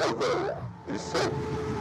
Sniper is safe.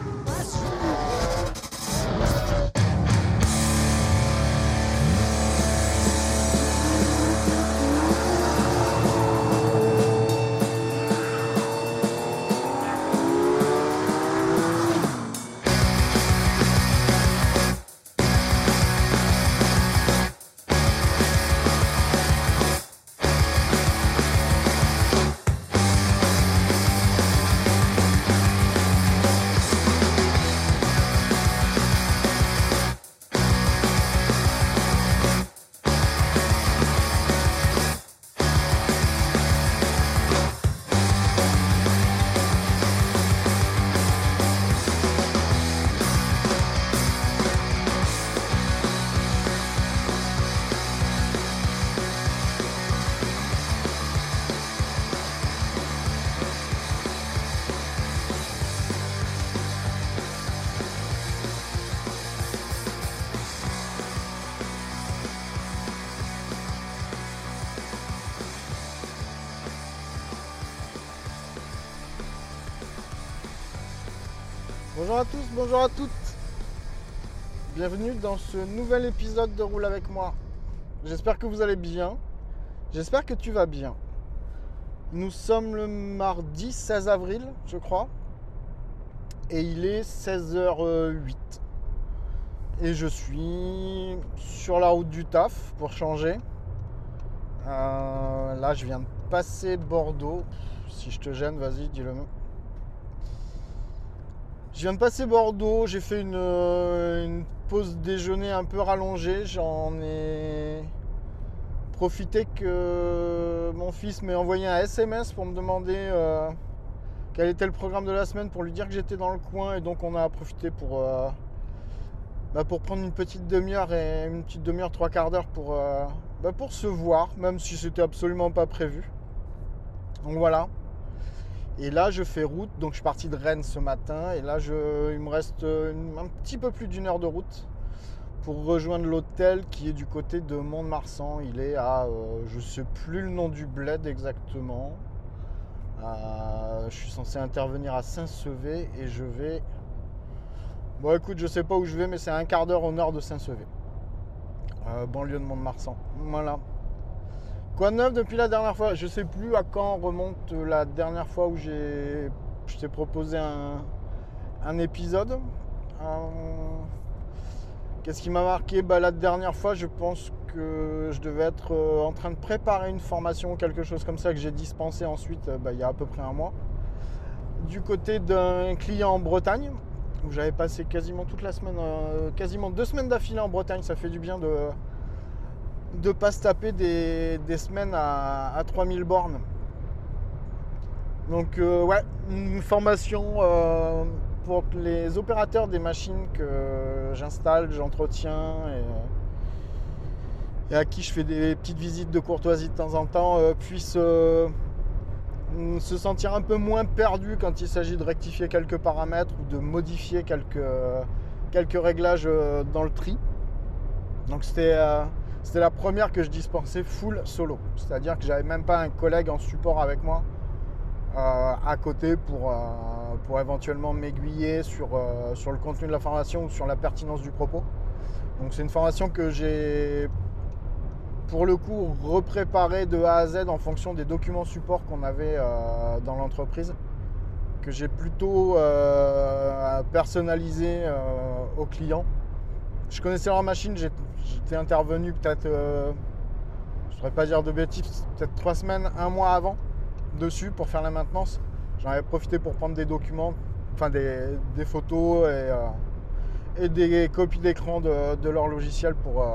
Bonjour à tous, bonjour à toutes. Bienvenue dans ce nouvel épisode de Roule avec moi. J'espère que vous allez bien. J'espère que tu vas bien. Nous sommes le mardi 16 avril, je crois. Et il est 16h08. Et je suis sur la route du taf pour changer. Là, je viens de passer Bordeaux. Si je te gêne, vas-y, dis-le. Je viens de passer Bordeaux, j'ai fait une pause déjeuner un peu rallongée. J'en ai profité que mon fils m'ait envoyé un SMS pour me demander quel était le programme de la semaine, pour lui dire que j'étais dans le coin. Et donc on a profité pour prendre une petite demi-heure et une petite demi-heure, trois quarts d'heure pour se voir, même si c'était absolument pas prévu. Donc voilà. Et là, je fais route, donc je suis parti de Rennes ce matin. Et là, il me reste un petit peu plus d'une heure de route pour rejoindre l'hôtel qui est du côté de Mont-de-Marsan. Il est à, je ne sais plus le nom du bled exactement. Je suis censé intervenir à Saint-Sevé et je vais... Bon, écoute, je ne sais pas où je vais, mais c'est à un quart d'heure au nord de Saint-Sevé. Banlieue de Mont-de-Marsan. Voilà. Quoi de neuf depuis la dernière fois? Je sais plus à quand remonte la dernière fois où je t'ai proposé un épisode. Qu'est-ce qui m'a marqué? La dernière fois, je pense que je devais être en train de préparer une formation ou quelque chose comme ça que j'ai dispensé ensuite, il y a à peu près un mois. Du côté d'un client en Bretagne, où j'avais passé quasiment toute la semaine, quasiment 2 semaines d'affilée en Bretagne. Ça fait du bien de pas se taper des semaines à 3000 bornes. Donc ouais, une formation pour les opérateurs des machines que j'installe, j'entretiens et à qui je fais des petites visites de courtoisie de temps en temps, puissent se sentir un peu moins perdus quand il s'agit de rectifier quelques paramètres ou de modifier quelques réglages dans le tri. Donc c'était la première que je dispensais full solo. C'est-à-dire que j'avais même pas un collègue en support avec moi à côté pour éventuellement m'aiguiller sur le contenu de la formation ou sur la pertinence du propos. Donc c'est une formation que j'ai pour le coup repréparée de A à Z en fonction des documents support qu'on avait dans l'entreprise, que j'ai plutôt personnalisé aux clients. Je connaissais leur machine, j'étais intervenu peut-être, je ne saurais pas dire de bêtises, peut-être 3 semaines, 1 mois avant dessus pour faire la maintenance. J'en avais profité pour prendre des documents, enfin des photos et des copies d'écran de leur logiciel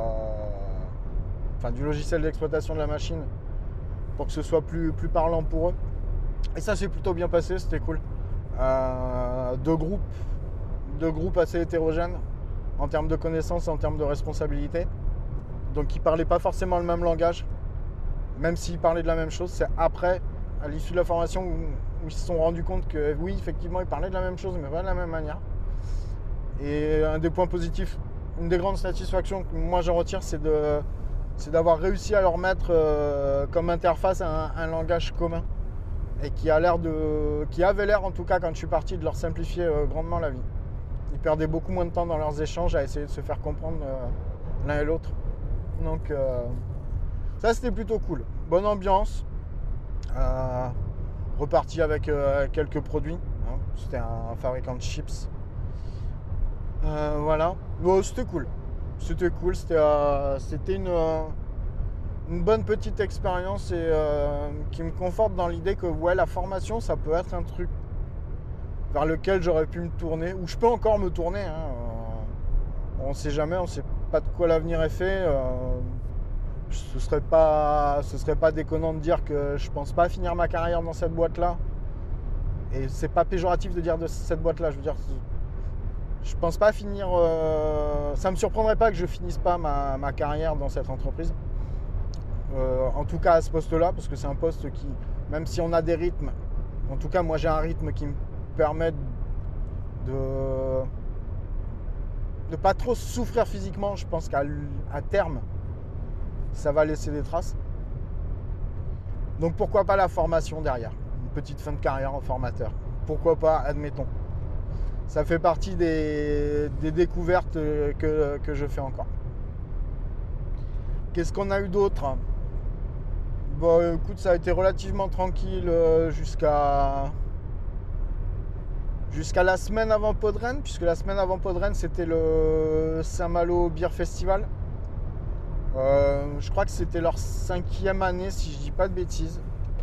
du logiciel d'exploitation de la machine pour que ce soit plus parlant pour eux. Et ça s'est plutôt bien passé, c'était cool. Deux groupes assez hétérogènes en termes de connaissances, en termes de responsabilité. Donc qui ne parlaient pas forcément le même langage, même s'ils parlaient de la même chose. C'est après, à l'issue de la formation, où ils se sont rendus compte que oui, effectivement, ils parlaient de la même chose, mais pas de la même manière. Et un des points positifs, une des grandes satisfactions que moi j'en retire, c'est d'avoir réussi à leur mettre comme interface un langage commun. et qui avait l'air, en tout cas quand je suis parti, de leur simplifier grandement la vie. Ils perdaient beaucoup moins de temps dans leurs échanges à essayer de se faire comprendre l'un et l'autre. Donc ça, c'était plutôt cool. Bonne ambiance. Reparti avec quelques produits. Hein. C'était un fabricant de chips. Voilà. Bon, c'était cool. C'était cool. C'était une bonne petite expérience et qui me conforte dans l'idée que ouais, la formation, ça peut être un truc vers lequel j'aurais pu me tourner, ou je peux encore me tourner. Hein. On ne sait jamais, on ne sait pas de quoi l'avenir est fait. Ce serait pas déconnant de dire que je pense pas finir ma carrière dans cette boîte-là. Et c'est pas péjoratif de dire de cette boîte-là. Je veux dire, je pense pas finir. Ça me surprendrait pas que je finisse pas ma carrière dans cette entreprise. En tout cas à ce poste-là, parce que c'est un poste qui, même si on a des rythmes, en tout cas moi j'ai un rythme qui me permet de pas trop souffrir physiquement. Je pense qu'à terme, ça va laisser des traces. Donc pourquoi pas la formation derrière, une petite fin de carrière en formateur. Pourquoi pas, admettons. Ça fait partie des découvertes que je fais encore. Qu'est-ce qu'on a eu d'autre ? Bon, écoute, ça a été relativement tranquille jusqu'à la semaine avant Podren, puisque la semaine avant Podren, c'était le Saint-Malo Beer Festival. Je crois que c'était leur 5e année, si je dis pas de bêtises.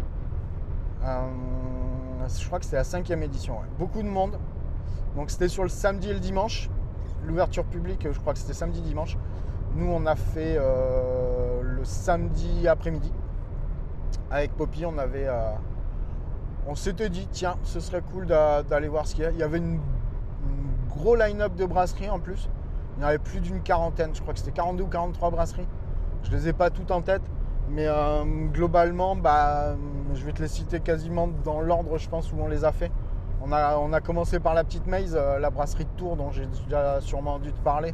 Je crois que c'était la 5e édition. Ouais. Beaucoup de monde. Donc c'était sur le samedi et le dimanche. L'ouverture publique, je crois que c'était samedi-dimanche. Nous, on a fait le samedi après-midi. Avec Poppy, on s'était dit, tiens, ce serait cool d'aller voir ce qu'il y a. Il y avait une gros line-up de brasseries en plus. Il y en avait plus d'une quarantaine. Je crois que c'était 42 ou 43 brasseries. Je ne les ai pas toutes en tête. Mais globalement, je vais te les citer quasiment dans l'ordre, je pense, où on les a fait. On a commencé par la petite Maze, la brasserie de Tours, dont j'ai déjà sûrement dû te parler.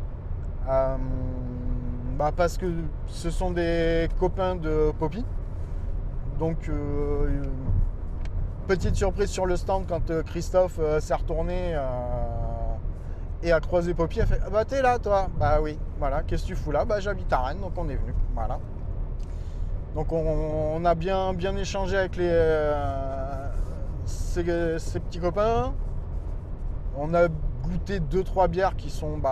Parce que ce sont des copains de Poppy. Donc, petite surprise sur le stand quand Christophe s'est retourné et a croisé Poppy. Elle fait « t'es là, toi ?» Bah oui, voilà. Qu'est-ce que tu fous là ? J'habite à Rennes, donc on est venu. Voilà. Donc, on a bien échangé avec ces petits copains. On a goûté 2-3 bières qui sont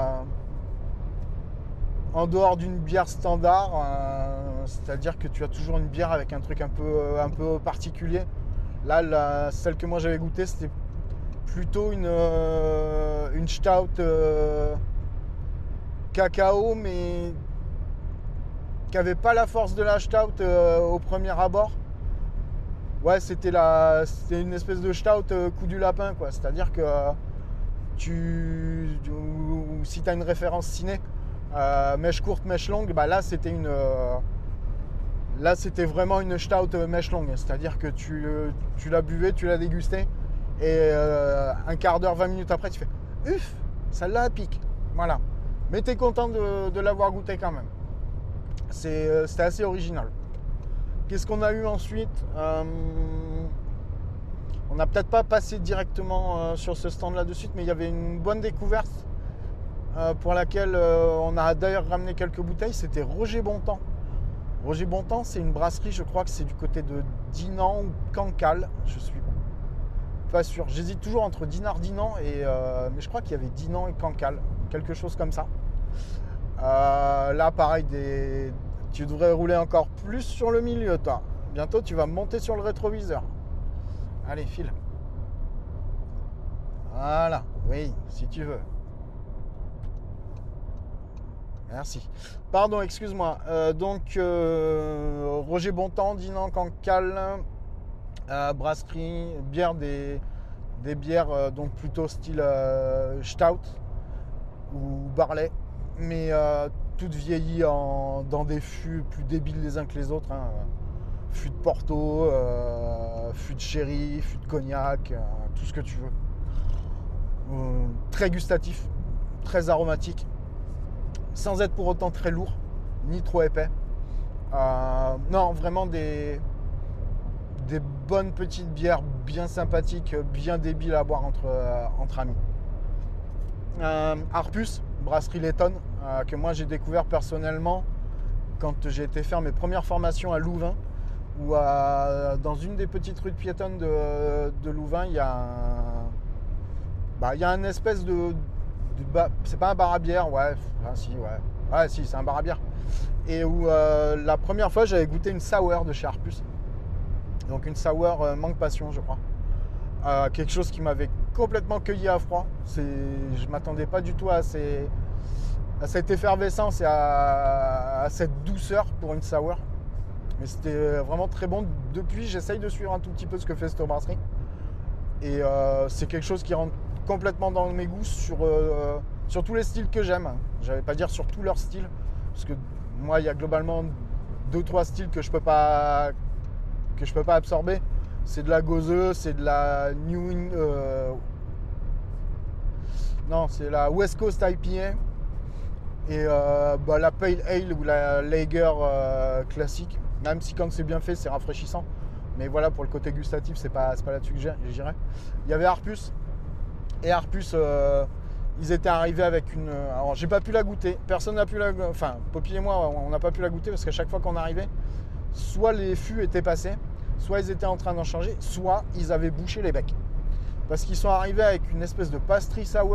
en dehors d'une bière standard, c'est-à-dire que tu as toujours une bière avec un truc un peu particulier. Là, celle que moi j'avais goûtée, c'était plutôt une stout cacao, mais qui n'avait pas la force de la stout au premier abord. Ouais, c'était une espèce de stout coup du lapin, quoi. C'est-à-dire que si tu as une référence ciné, mèche courte, mèche longue, là c'était vraiment une stout mèche longue. C'est-à-dire que tu la buvais, tu la dégustais, et un quart d'heure, 20 minutes après, tu fais uff, celle-là elle pique. Voilà. Mais tu es content de l'avoir goûté quand même. C'était assez original. Qu'est-ce qu'on a eu ensuite ? On n'a peut-être pas passé directement sur ce stand-là de suite, mais il y avait une bonne découverte pour laquelle on a d'ailleurs ramené quelques bouteilles. C'était Roger Bontemps. Roger Bontemps, c'est une brasserie, je crois que c'est du côté de Dinan ou Cancale. Je suis pas sûr. J'hésite toujours entre Dinard-Dinan mais je crois qu'il y avait Dinan et Cancale, quelque chose comme ça. Là, pareil, tu devrais rouler encore plus sur le milieu, toi. Bientôt, tu vas monter sur le rétroviseur. Allez, file. Voilà, oui, si tu veux. Merci. Pardon, excuse-moi. Roger Bontemps, Dinan, Cancale, brasserie, bière, des bières donc plutôt style stout ou barley, mais toutes vieillies dans des fûts plus débiles les uns que les autres. Fût de Porto, fût de sherry, fût de cognac, tout ce que tu veux. Très gustatif, très aromatique, sans être pour autant très lourd, ni trop épais. Non, vraiment des des bonnes petites bières bien sympathiques, bien débiles à boire entre amis. Arpus, brasserie Letton, que moi j'ai découvert personnellement quand j'ai été faire mes premières formations à Louvain, où dans une des petites rues piétonnes de Louvain, il y a un espèce de c'est pas un bar à bière, ouais, si, c'est un bar à bière. Et où la première fois j'avais goûté une sour de chez Arpus, donc une sour mangue passion, je crois. Quelque chose qui m'avait complètement cueilli à froid. Je m'attendais pas du tout à cette effervescence et à cette douceur pour une sour. Mais c'était vraiment très bon. Depuis, j'essaye de suivre un tout petit peu ce que fait cette brasserie. Et c'est quelque chose qui rentre complètement dans mes goûts sur tous les styles que j'aime. J'allais pas dire sur tous leurs styles, parce que moi, il y a globalement 2-3 styles que je peux pas absorber. C'est de la gauzeuse, c'est de la c'est la West Coast IPA et la Pale Ale ou la Lager classique. Même si quand c'est bien fait, c'est rafraîchissant. Mais voilà, pour le côté gustatif, c'est pas là-dessus que j'irais. Il y avait Arpus. Et Arpus, ils étaient arrivés avec une... Alors, j'ai pas pu la goûter. Personne n'a pu la... Enfin, Poppy et moi, on n'a pas pu la goûter parce qu'à chaque fois qu'on arrivait, soit les fûts étaient passés, soit ils étaient en train d'en changer, soit ils avaient bouché les becs. Parce qu'ils sont arrivés avec une espèce de pastry sour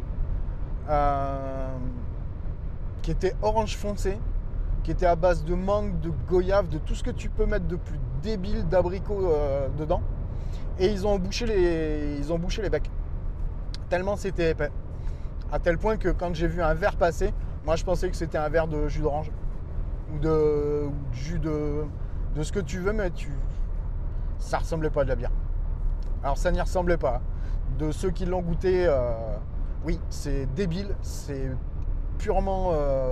qui était orange foncé, qui était à base de mangue, de goyave, de tout ce que tu peux mettre de plus débile d'abricot dedans. Et ils ont bouché les becs. Tellement c'était épais. À tel point que quand j'ai vu un verre passer, moi je pensais que c'était un verre de jus d'orange. Ou de jus de ce que tu veux, mais ça ressemblait pas à de la bière. Alors ça n'y ressemblait pas. De ceux qui l'ont goûté, oui, c'est débile, c'est purement...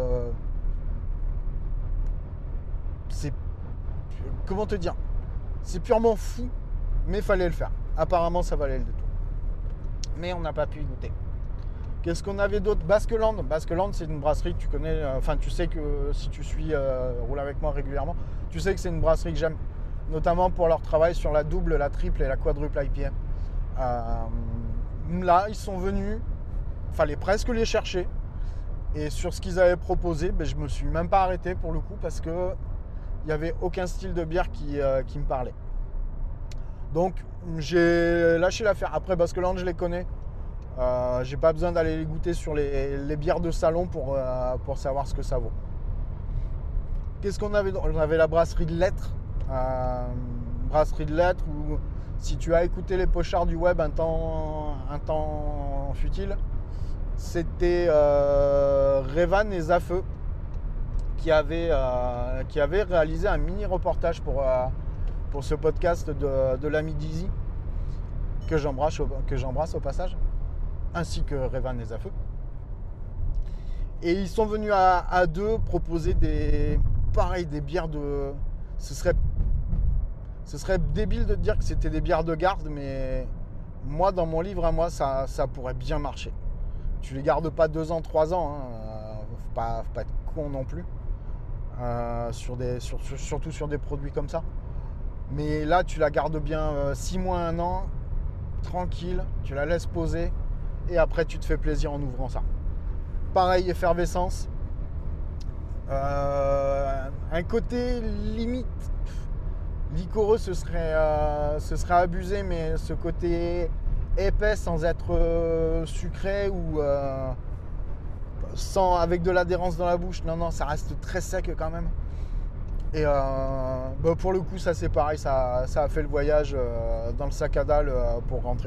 comment te dire, c'est purement fou, mais il fallait le faire. Apparemment, ça valait le détour. Mais on n'a pas pu y goûter. Qu'est-ce qu'on avait d'autre? Baskeland. Baskeland, c'est une brasserie que tu connais. Tu sais que si tu suis Roule avec moi régulièrement, tu sais que c'est une brasserie que j'aime, notamment pour leur travail sur la double, la triple et la quadruple IPA. Là, ils sont venus, fallait presque les chercher. Et sur ce qu'ils avaient proposé, je me suis même pas arrêté pour le coup parce que il n'y avait aucun style de bière qui me parlait. Donc j'ai lâché l'affaire. Après Baskeland, je les connais. J'ai pas besoin d'aller les goûter sur les bières de salon pour savoir ce que ça vaut. Qu'est-ce qu'on avait? On avait la brasserie de Lettres. Brasserie de Lettres où si tu as écouté les pochards du web un temps futile, c'était Revan et Zafeu qui avaient réalisé un mini reportage pour ce podcast de l'ami Dizzy que j'embrasse au passage, ainsi que Revan et Zafeu. Et ils sont venus à deux proposer des bières de... Ce serait débile de dire que c'était des bières de garde, mais moi, dans mon livre à moi, ça pourrait bien marcher. Tu les gardes pas 2 ans, 3 ans, hein. Faut pas être con non plus. Surtout sur des produits comme ça. Mais là, tu la gardes bien 6 mois, 1 an, tranquille, tu la laisses poser et après tu te fais plaisir en ouvrant ça. Pareil, effervescence. Un côté limite liquoreux, ce serait abusé, mais ce côté épais sans être sucré ou avec de l'adhérence dans la bouche. Non, ça reste très sec quand même. Et pour le coup, ça c'est pareil, ça a fait le voyage dans le sac à dalle pour rentrer.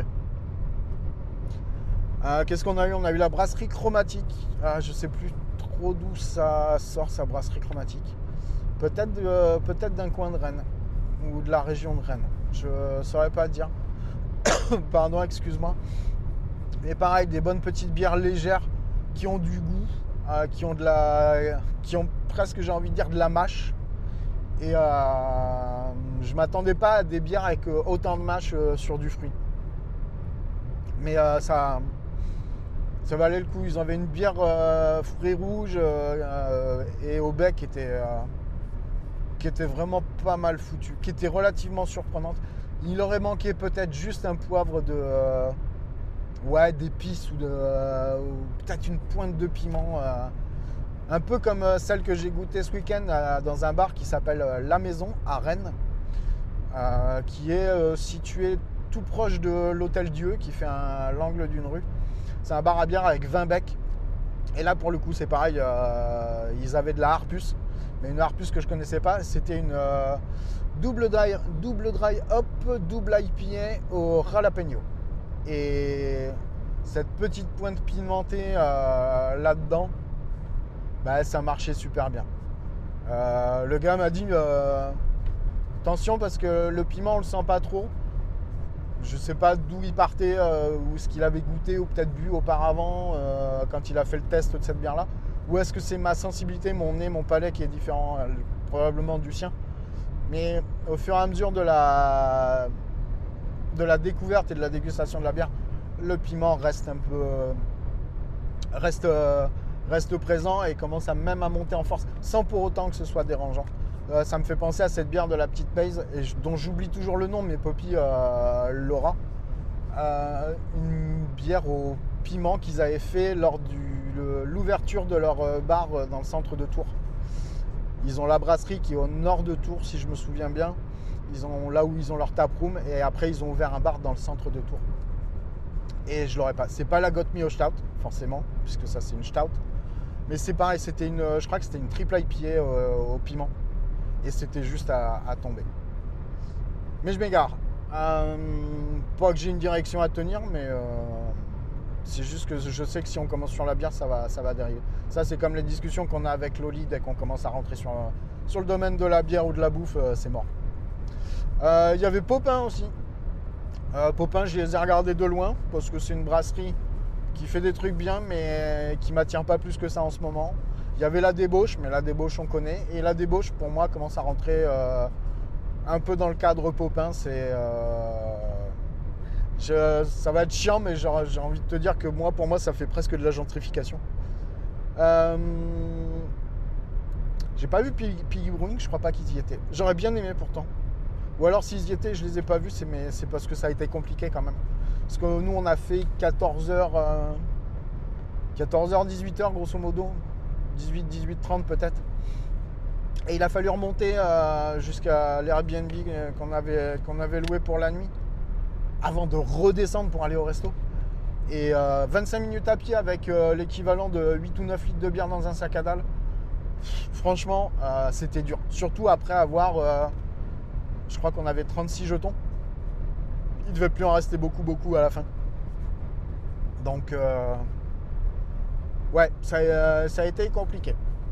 Qu'est-ce qu'on a eu? On a eu la brasserie chromatique. Je sais plus trop d'où ça sort, sa brasserie chromatique. Peut-être d'un coin de Rennes ou de la région de Rennes. Je saurais pas dire. Pardon, excuse-moi. Mais pareil, des bonnes petites bières légères qui ont du goût, qui ont presque, j'ai envie de dire, de la mâche. Et je m'attendais pas à des bières avec autant de mâche sur du fruit. Mais ça valait le coup. Ils avaient une bière fruits rouges et au bec qui qui était vraiment pas mal foutue, qui était relativement surprenante. Il aurait manqué peut-être juste un poivre d'épices ou peut-être une pointe de piment. Un peu comme celle que j'ai goûtée ce week-end dans un bar qui s'appelle La Maison à Rennes, qui est situé tout proche de l'Hôtel Dieu, qui fait l'angle d'une rue. C'est un bar à bière avec 20 becs. Et là, pour le coup, c'est pareil, ils avaient de la harpus, mais une harpus que je connaissais pas. C'était une double dry hop, double IPA au jalapeno. Et cette petite pointe pimentée là-dedans, bah, ça marchait super bien. Le gars m'a dit attention parce que le piment on le sent pas trop. Je sais pas d'où il partait ou ce qu'il avait goûté ou peut-être bu auparavant quand il a fait le test de cette bière là, ou est-ce que c'est ma sensibilité, mon nez, mon palais qui est différent probablement du sien. Mais au fur et à mesure de la découverte et de la dégustation de la bière, le piment reste un peu reste présent et commence même à monter en force sans pour autant que ce soit dérangeant. Ça me fait penser à cette bière de la petite Base dont j'oublie toujours le nom, mais Poppy Laura. Une bière au piment qu'ils avaient fait lors de l'ouverture de leur bar dans le centre de Tours. Ils ont la brasserie qui est au nord de Tours, si je me souviens bien. Là où ils ont leur taproom, et après ils ont ouvert un bar dans le centre de Tours. Et je l'aurais pas. C'est pas la Got Me au Stout, forcément, puisque ça c'est une Stout. Mais c'est pareil, je crois que c'était une triple IPA au piment. Et c'était juste à tomber. Mais je m'égare. Pas que j'ai une direction à tenir, mais c'est juste que je sais que si on commence sur la bière, ça va dériver. Ça, c'est comme les discussions qu'on a avec Loli dès qu'on commence à rentrer sur le domaine de la bière ou de la bouffe, c'est mort. Il y avait Popin aussi. Popin, je les ai regardés de loin parce que c'est une brasserie qui fait des trucs bien, mais qui m'attire pas plus que ça en ce moment. Il y avait la débauche, mais la débauche on connaît. Et la débauche pour moi commence à rentrer un peu dans le cadre Popin. Ça va être chiant, mais j'ai envie de te dire que pour moi ça fait presque de la gentrification. J'ai pas vu Piggy Brewing, je crois pas qu'ils y étaient. J'aurais bien aimé pourtant. Ou alors s'ils y étaient, je les ai pas vus, c'est parce que ça a été compliqué quand même. Parce que nous on a fait 14h, 18h grosso modo. 18h30 peut-être. Et il a fallu remonter jusqu'à l'Airbnb qu'on avait loué pour la nuit avant de redescendre pour aller au resto. Et 25 minutes à pied avec l'équivalent de 8 ou 9 litres de bière dans un sac à dalle. Franchement, c'était dur. Surtout après avoir, je crois qu'on avait 36 jetons. Il devait plus en rester beaucoup à la fin. Donc... ouais, ça a été compliqué.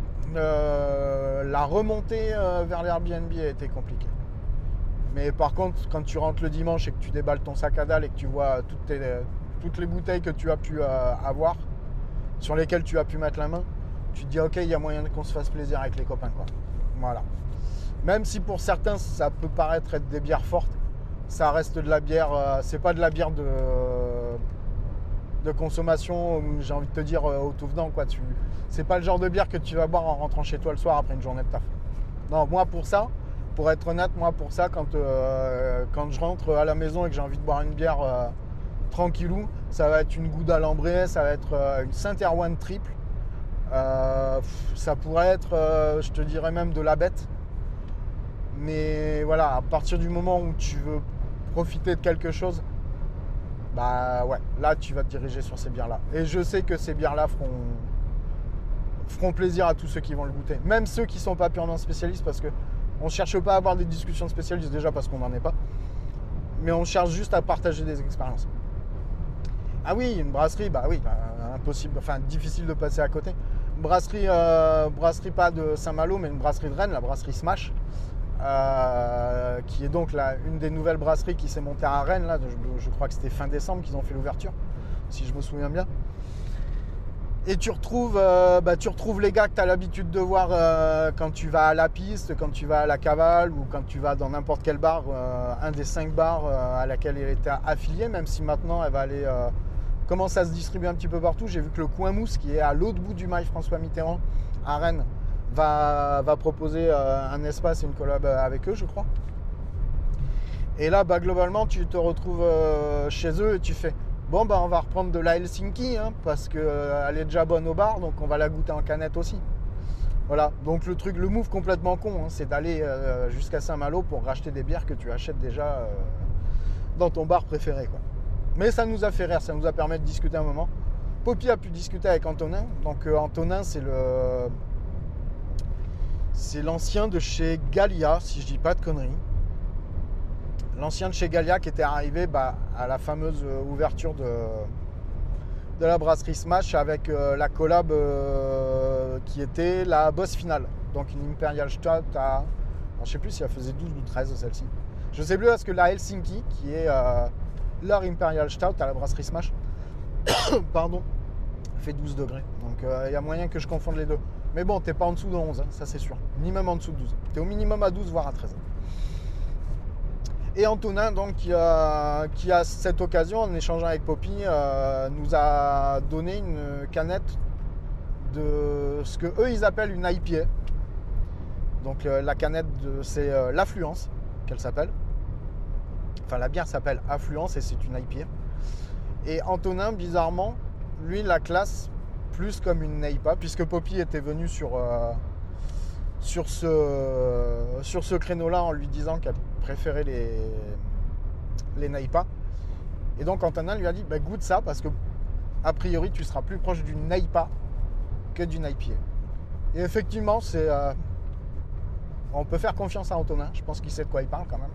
La remontée vers l'Airbnb a été compliquée. Mais par contre, quand tu rentres le dimanche et que tu déballes ton sac à dalle et que tu vois toutes les bouteilles que tu as pu avoir, sur lesquelles tu as pu mettre la main, tu te dis ok, il y a moyen qu'on se fasse plaisir avec les copains, quoi. Voilà. Même si pour certains ça peut paraître être des bières fortes, ça reste de la bière, c'est pas de la bière de consommation, j'ai envie de te dire au tout venant, quoi. C'est pas le genre de bière que tu vas boire en rentrant chez toi le soir après une journée de taf. Non, moi pour ça, pour être honnête, quand je rentre à la maison et que j'ai envie de boire une bière tranquillou, ça va être une Gouda Lambré, ça va être une Saint-Erwan triple, ça pourrait être, je te dirais même de la bête. Mais voilà, à partir du moment où tu veux profiter de quelque chose, bah ouais, là tu vas te diriger sur ces bières là. Et je sais que ces bières là feront plaisir à tous ceux qui vont le goûter. Même ceux qui ne sont pas purement spécialistes, parce qu'on ne cherche pas à avoir des discussions de spécialistes déjà parce qu'on n'en est pas. Mais on cherche juste à partager des expériences. Ah oui, une brasserie, bah oui, impossible, enfin difficile de passer à côté. Une brasserie pas de Saint-Malo, mais une brasserie de Rennes, la brasserie Smash. Qui est donc une des nouvelles brasseries qui s'est montée à Rennes. Là, je crois que c'était fin décembre qu'ils ont fait l'ouverture, si je me souviens bien. Et tu retrouves les gars que tu as l'habitude de voir quand tu vas à la piste, quand tu vas à la cavale ou quand tu vas dans n'importe quel bar, un des 5 bars à laquelle elle était affiliée, même si maintenant elle va aller commence à se distribuer un petit peu partout. J'ai vu que le Coin Mousse, qui est à l'autre bout du mail François Mitterrand à Rennes, va proposer un espace et une collab avec eux, je crois. Et là, globalement, tu te retrouves chez eux et tu fais bon, on va reprendre de la Helsinki hein, parce qu'elle est déjà bonne au bar, donc on va la goûter en canette aussi. Voilà, donc le move complètement con, hein, c'est d'aller jusqu'à Saint-Malo pour racheter des bières que tu achètes déjà dans ton bar préféré, quoi. Mais ça nous a fait rire, ça nous a permis de discuter un moment. Poppy a pu discuter avec Antonin. Donc Antonin, c'est l'ancien de chez Gallia, si je dis pas de conneries. L'ancien de chez Gallia qui était arrivé à la fameuse ouverture de la brasserie Smash avec la collab qui était la boss finale. Donc une Imperial Stout à... je sais plus si elle faisait 12 ou 13 celle-ci. Je sais plus parce que la Helsinki qui est leur Imperial Stout à la brasserie Smash pardon, fait 12 degrés. Donc il y a moyen que je confonde les deux. Mais bon, t'es pas en dessous de 11, hein, ça c'est sûr. Ni même en dessous de 12. T'es au minimum à 12, voire à 13. Et Antonin, donc, qui a cette occasion, en échangeant avec Poppy, nous a donné une canette de ce que eux ils appellent une IPA. Donc la canette, c'est l'Affluence qu'elle s'appelle. Enfin, la bière s'appelle Affluence et c'est une IPA. Et Antonin, bizarrement, lui, la classe plus comme une NEIPA, puisque Poppy était venu sur ce créneau-là en lui disant qu'elle préférait les NEIPA. Et donc Antonin lui a dit goûte ça parce que a priori tu seras plus proche d'une NEIPA que d'une IPA. Et effectivement, on peut faire confiance à Antonin, je pense qu'il sait de quoi il parle quand même.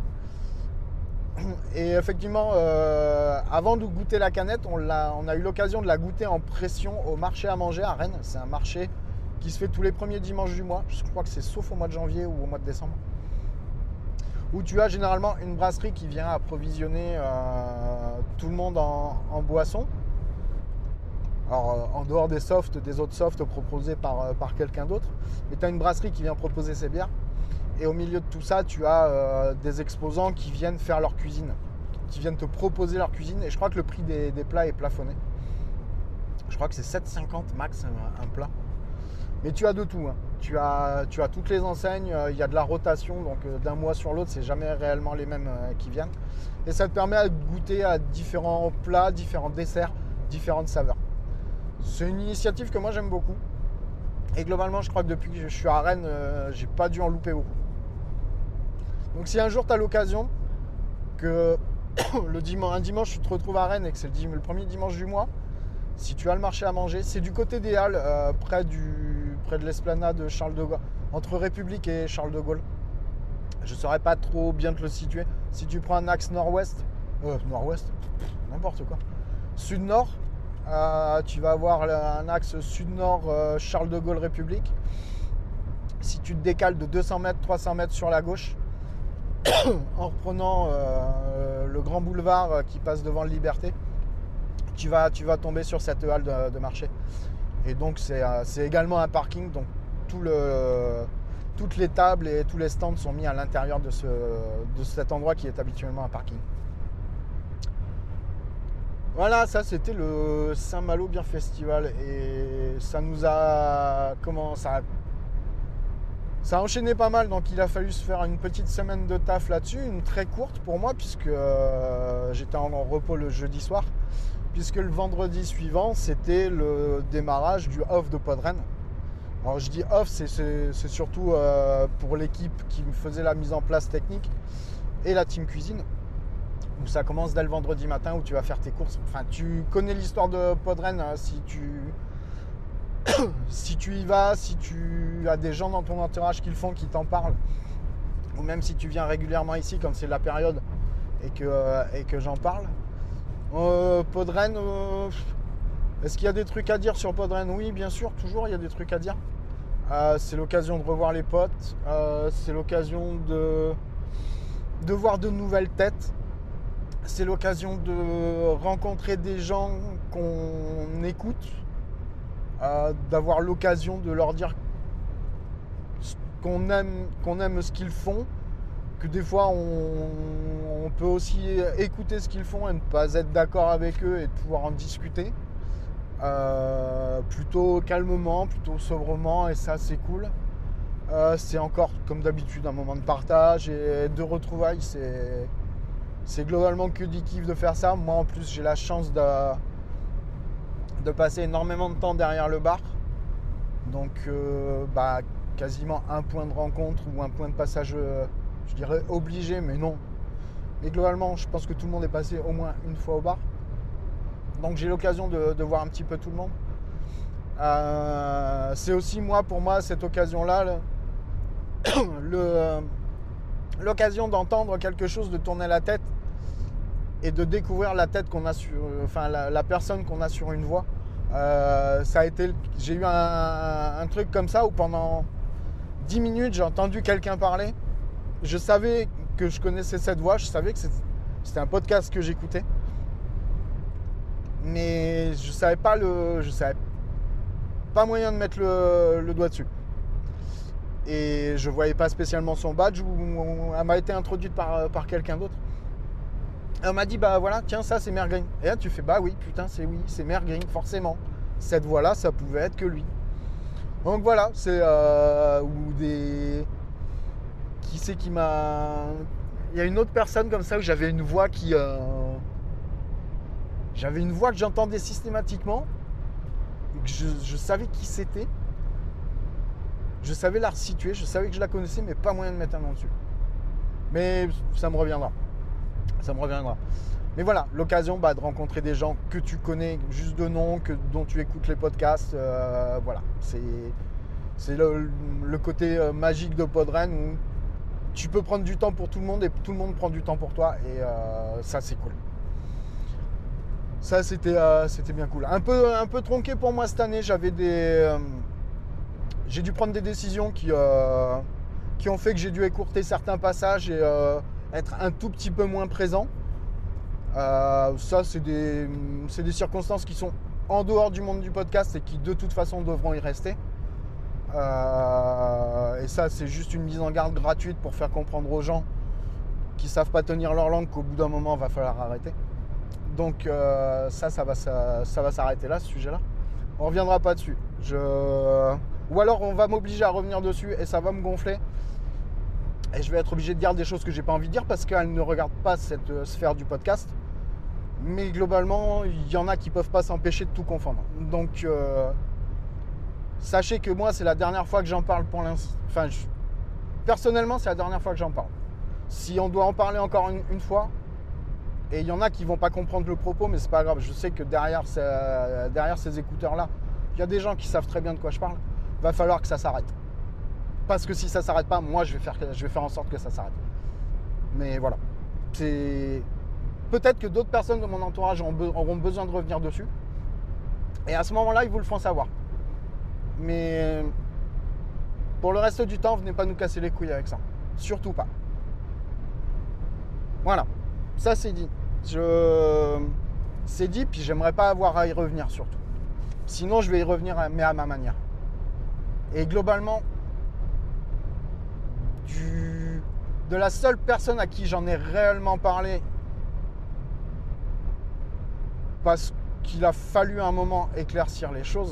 Et effectivement, avant de goûter la canette, on a eu l'occasion de la goûter en pression au marché à manger à Rennes. C'est un marché qui se fait tous les premiers dimanches du mois. Je crois que c'est sauf au mois de janvier ou au mois de décembre. Où tu as généralement une brasserie qui vient approvisionner tout le monde en boisson. Alors en dehors des autres softs proposés par quelqu'un d'autre. Mais tu as une brasserie qui vient proposer ses bières. Et au milieu de tout ça, tu as des exposants qui viennent faire leur cuisine, qui viennent te proposer leur cuisine. Et je crois que le prix des plats est plafonné. Je crois que c'est 7,50 max un plat. Mais tu as de tout. Hein. Tu as toutes les enseignes. Il y a de la rotation. Donc d'un mois sur l'autre, c'est jamais réellement les mêmes qui viennent. Et ça te permet de goûter à différents plats, différents desserts, différentes saveurs. C'est une initiative que moi j'aime beaucoup. Et globalement, je crois que depuis que je suis à Rennes, j'ai pas dû en louper beaucoup. Donc si un jour tu as l'occasion que un dimanche tu te retrouves à Rennes et que c'est le premier dimanche du mois, si tu as le marché à manger, c'est du côté des Halles, près de l'esplanade Charles de Gaulle, entre République et Charles de Gaulle. Je ne saurais pas trop bien te le situer. Si tu prends un axe nord-ouest, n'importe quoi, sud-nord, tu vas avoir un axe sud-nord Charles de Gaulle République. Si tu te décales de 200 mètres, 300 mètres sur la gauche, en reprenant le grand boulevard qui passe devant le Liberté, tu vas tomber sur cette halle de marché. Et donc c'est également un parking. Donc toutes les tables et tous les stands sont mis à l'intérieur de cet endroit qui est habituellement un parking. Voilà, ça c'était le Saint-Malo Beer Festival et ça nous a... Ça a enchaîné pas mal, donc il a fallu se faire une petite semaine de taf là-dessus, une très courte pour moi puisque j'étais en repos le jeudi soir, puisque le vendredi suivant c'était le démarrage du off de Podren. Alors je dis off, c'est surtout pour l'équipe qui me faisait la mise en place technique et la team cuisine, où ça commence dès le vendredi matin où tu vas faire tes courses. Enfin, tu connais l'histoire de Podren si tu y vas, si tu as des gens dans ton entourage qui le font, qui t'en parlent, ou même si tu viens régulièrement ici comme c'est la période et que j'en parle. Podren, est-ce qu'il y a des trucs à dire sur Podren? Oui, bien sûr, toujours il y a des trucs à dire. C'est l'occasion de revoir les potes, c'est l'occasion de voir de nouvelles têtes, c'est l'occasion de rencontrer des gens qu'on écoute, d'avoir l'occasion de leur dire qu'on aime ce qu'ils font, que des fois on peut aussi écouter ce qu'ils font et ne pas être d'accord avec eux et de pouvoir en discuter plutôt calmement, plutôt sobrement, et ça c'est cool. C'est encore, comme d'habitude, un moment de partage et de retrouvailles. C'est globalement que du kiff de faire ça. Moi, en plus, j'ai la chance de passer énormément de temps derrière le bar. Donc, quasiment un point de rencontre ou un point de passage, je dirais obligé, mais non. Mais globalement, je pense que tout le monde est passé au moins une fois au bar. Donc, j'ai l'occasion de voir un petit peu tout le monde. C'est aussi, pour moi, cette occasion-là, l'occasion d'entendre quelque chose, de tourner la tête et de découvrir la tête qu'on a sur, la personne qu'on a sur une voix. J'ai eu un truc comme ça où pendant 10 minutes j'ai entendu quelqu'un parler. Je savais que je connaissais cette voix, je savais que c'était un podcast que j'écoutais, mais je savais pas moyen de mettre le doigt dessus. Et je voyais pas spécialement son badge, ou elle m'a été introduite par quelqu'un d'autre. Elle m'a dit, bah voilà, tiens, ça c'est Mergreen. Et là tu fais, bah oui, putain, c'est Mergreen, forcément. Cette voix-là, ça pouvait être que lui. Donc voilà, c'est qui c'est qui m'a... Il y a une autre personne comme ça où j'avais une voix J'avais une voix que j'entendais systématiquement. Que je savais qui c'était. Je savais la resituer, je savais que je la connaissais, mais pas moyen de mettre un nom dessus. Mais ça me reviendra. Mais voilà, l'occasion de rencontrer des gens que tu connais juste de nom, dont tu écoutes les podcasts. Voilà, c'est le côté magique de Podren où tu peux prendre du temps pour tout le monde et tout le monde prend du temps pour toi. Et ça, c'est cool. Ça, c'était bien cool. Un peu tronqué pour moi cette année. J'ai dû prendre des décisions qui ont fait que j'ai dû écourter certains passages et être un tout petit peu moins présent. Ça, c'est des circonstances qui sont en dehors du monde du podcast et qui de toute façon devront y rester. Et ça, c'est juste une mise en garde gratuite pour faire comprendre aux gens qui ne savent pas tenir leur langue qu'au bout d'un moment, il va falloir arrêter. Donc ça va s'arrêter là, ce sujet-là. On ne reviendra pas dessus. Ou alors on va m'obliger à revenir dessus et ça va me gonfler. Et je vais être obligé de dire des choses que j'ai pas envie de dire parce qu'elles ne regardent pas cette sphère du podcast. Mais globalement, il y en a qui peuvent pas s'empêcher de tout confondre. Donc sachez que moi, c'est la dernière fois que j'en parle pour l'instant. Personnellement, c'est la dernière fois que j'en parle. Si on doit en parler encore une fois, et il y en a qui vont pas comprendre le propos, mais c'est pas grave. Je sais que derrière ces écouteurs-là, il y a des gens qui savent très bien de quoi je parle. Va falloir que ça s'arrête. Parce que si ça s'arrête pas, moi je vais faire en sorte que ça s'arrête. Mais voilà. Peut-être que d'autres personnes de mon entourage auront besoin de revenir dessus. Et à ce moment-là, ils vous le font savoir. Mais pour le reste du temps, venez pas nous casser les couilles avec ça. Surtout pas. Voilà. Ça c'est dit. C'est dit, puis j'aimerais pas avoir à y revenir surtout. Sinon, je vais y revenir, mais à ma manière. Et globalement, de la seule personne à qui j'en ai réellement parlé, parce qu'il a fallu un moment éclaircir les choses,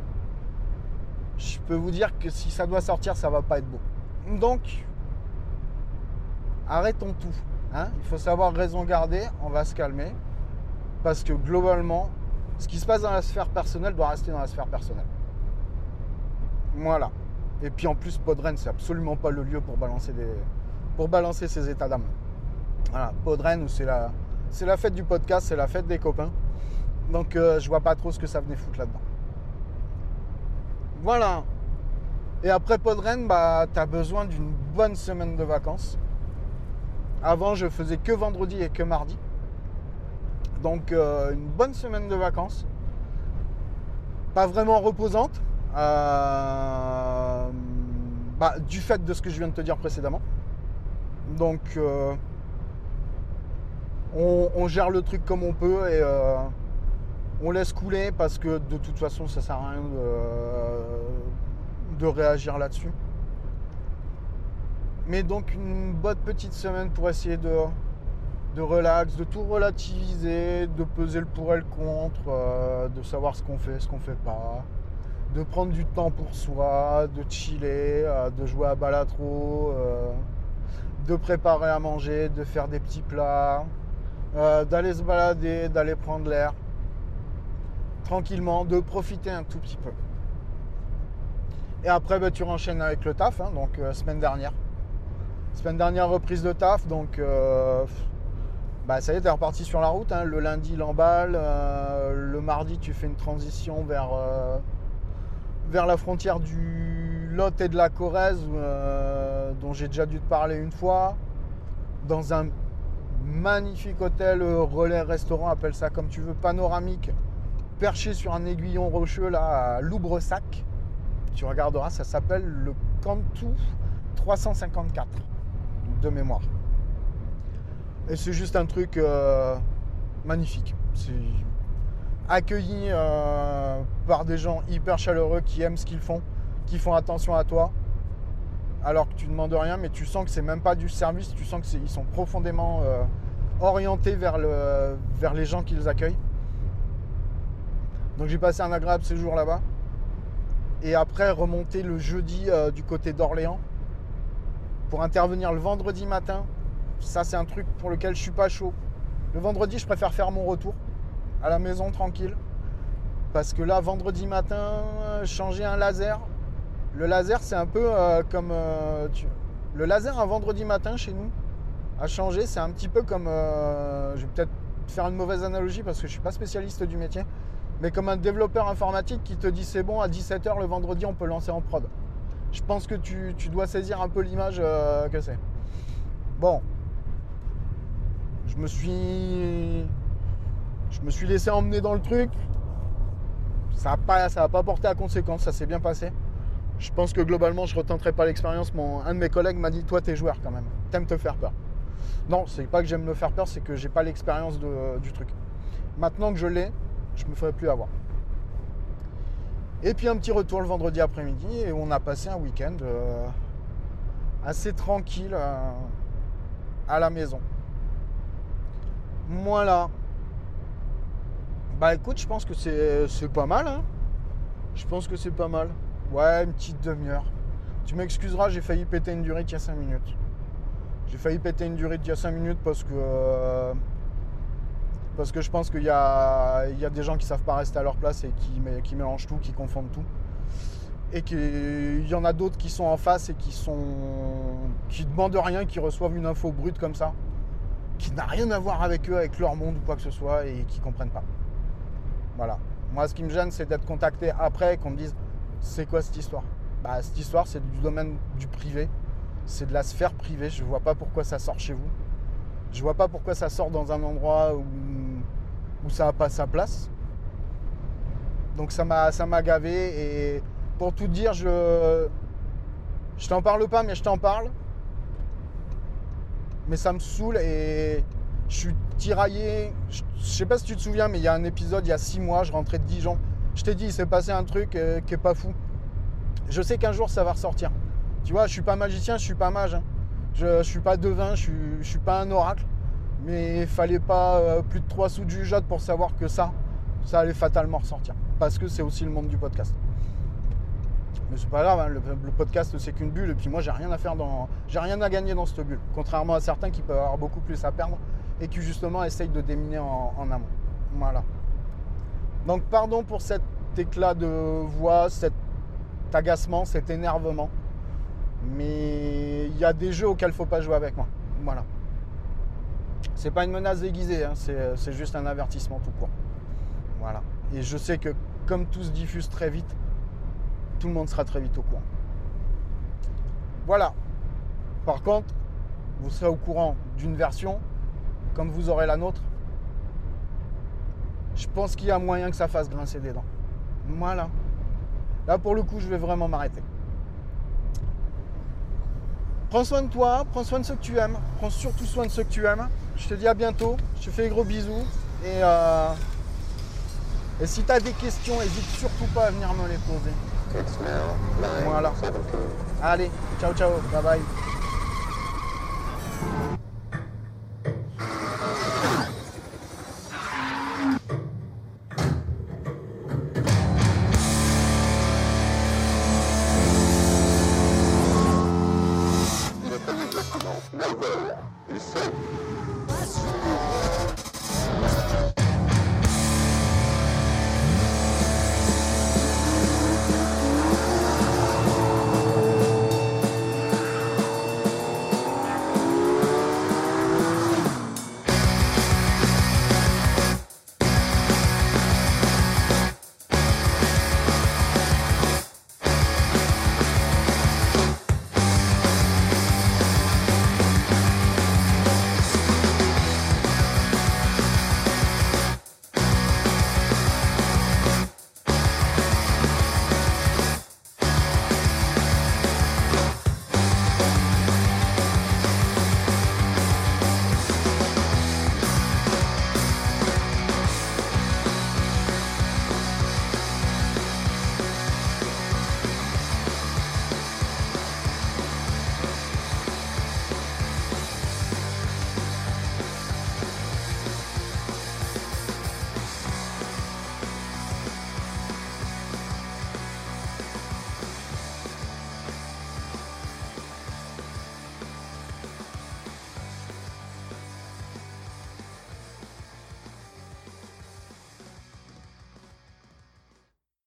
je peux vous dire que si ça doit sortir, ça va pas être beau. Donc, arrêtons tout. Il faut savoir raison garder, on va se calmer, parce que globalement, ce qui se passe dans la sphère personnelle doit rester dans la sphère personnelle. Voilà. Et puis en plus, Podren, c'est absolument pas le lieu pour balancer ses états d'âme. Voilà, Podren, où c'est la fête du podcast, c'est la fête des copains. Donc je vois pas trop ce que ça venait foutre là-dedans. Voilà. Et après Podren, t'as besoin d'une bonne semaine de vacances. Avant, je faisais que vendredi et que mardi. Donc une bonne semaine de vacances. Pas vraiment reposante. Du fait de ce que je viens de te dire précédemment. Donc on gère le truc comme on peut et on laisse couler parce que de toute façon ça sert à rien de réagir là-dessus. Mais donc une bonne petite semaine pour essayer de relax, de tout relativiser, de peser le pour et le contre, de savoir ce qu'on fait pas. de prendre du temps pour soi, de chiller, de jouer à Balatro, de préparer à manger, de faire des petits plats, d'aller se balader, d'aller prendre l'air tranquillement, de profiter un tout petit peu. Et après, tu renchaînes avec le taf, hein, donc semaine dernière, reprise de taf, donc ça y est, t'es reparti sur la route, hein. Le lundi, l'emballe, le mardi, tu fais une transition vers la frontière du Lot et de la Corrèze, dont j'ai déjà dû te parler une fois, dans un magnifique hôtel, relais restaurant, appelle ça comme tu veux, panoramique, perché sur un aiguillon rocheux là à Loubresac. Tu regarderas, ça s'appelle le Cantou 354 de mémoire. Et c'est juste un truc magnifique. C'est accueilli par des gens hyper chaleureux qui aiment ce qu'ils font, qui font attention à toi, alors que tu ne demandes rien, mais tu sens que c'est même pas du service, tu sens qu'ils sont profondément orientés vers les gens qu'ils accueillent. Donc j'ai passé un agréable séjour là-bas. Et après, remonter le jeudi du côté d'Orléans pour intervenir le vendredi matin. Ça, c'est un truc pour lequel je suis pas chaud. Le vendredi, je préfère faire mon retour à la maison tranquille. Parce que là, vendredi matin, changer un laser. Le laser, c'est un peu comme... Le laser un vendredi matin chez nous, à changer, c'est un petit peu comme... je vais peut-être faire une mauvaise analogie parce que je suis pas spécialiste du métier. Mais comme un développeur informatique qui te dit c'est bon, à 17h le vendredi, on peut lancer en prod. Je pense que tu dois saisir un peu l'image que c'est. Bon. Je me suis laissé emmener dans le truc. Ça n'a pas porté à conséquence, ça s'est bien passé. Je pense que globalement, je ne retenterai pas l'expérience. Un de mes collègues m'a dit, toi, t'es joueur quand même. T'aimes te faire peur. Non, c'est pas que j'aime me faire peur, c'est que j'ai pas l'expérience du truc. Maintenant que je l'ai, je me ferai plus avoir. Et puis un petit retour le vendredi après-midi et on a passé un week-end assez tranquille à la maison. Voilà. Bah écoute, je pense que c'est pas mal, hein. Je pense que c'est pas mal. Ouais, une petite demi-heure. Tu m'excuseras, j'ai failli péter une durite il y a 5 minutes. Parce que je pense qu'il y a des gens qui savent pas rester à leur place et qui mélangent tout, qui confondent tout. Et qu'il y en a d'autres qui sont en face et qui demandent rien, qui reçoivent une info brute comme ça, qui n'a rien à voir avec eux, avec leur monde ou quoi que ce soit, et qui comprennent pas. Voilà. Moi, ce qui me gêne, c'est d'être contacté après et qu'on me dise c'est quoi cette histoire ? Bah, cette histoire, c'est du domaine du privé. C'est de la sphère privée. Je vois pas pourquoi ça sort chez vous. Je vois pas pourquoi ça sort dans un endroit où ça n'a pas sa place. Donc ça m'a gavé. Et pour tout dire, je t'en parle pas, mais je t'en parle. Mais ça me saoule et je suis tiraillé. Je sais pas si tu te souviens, mais il y a un épisode, il y a 6 mois, je rentrais de Dijon. Je t'ai dit, il s'est passé un truc qui est pas fou. Je sais qu'un jour, ça va ressortir. Tu vois, je suis pas magicien, je suis pas mage. Hein. Je suis pas devin, je suis pas un oracle. Mais il fallait pas plus de 3 sous de jugeote pour savoir que ça allait fatalement ressortir. Parce que c'est aussi le monde du podcast. Mais c'est pas grave, hein, le podcast c'est qu'une bulle. Et puis moi, j'ai rien à gagner dans cette bulle. Contrairement à certains qui peuvent avoir beaucoup plus à perdre et qui justement essayent de déminer en amont. Voilà. Donc pardon pour cet éclat de voix, cet agacement, cet énervement. Mais il y a des jeux auxquels il ne faut pas jouer avec moi. Voilà. C'est pas une menace déguisée, hein, c'est juste un avertissement tout court. Voilà. Et je sais que comme tout se diffuse très vite, tout le monde sera très vite au courant. Voilà. Par contre, vous serez au courant d'une version quand vous aurez la nôtre. Je pense qu'il y a moyen que ça fasse grincer des dents. Voilà. Là, pour le coup, je vais vraiment m'arrêter. Prends soin de toi, prends soin de ceux que tu aimes. Prends surtout soin de ceux que tu aimes. Je te dis à bientôt. Je te fais des gros bisous. Et si tu as des questions, n'hésite surtout pas à venir me les poser. Voilà. Allez, ciao, ciao. Bye bye.